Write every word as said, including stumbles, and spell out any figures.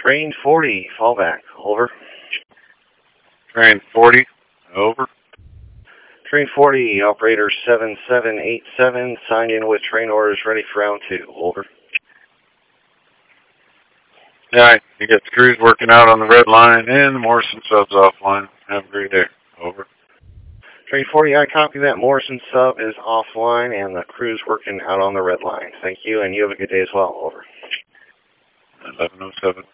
Train forty, fallback, over. Train forty, over. Train forty, operator seven seven eight seven, signed in with train orders ready for round two, over. Yeah, you got the crews working out on the red line and the Morrison subs offline. Have a great day, over. Train forty, I copy that. Morrison sub is offline and the crew's working out on the red line. Thank you, and you have a good day as well, over. eleven oh seven.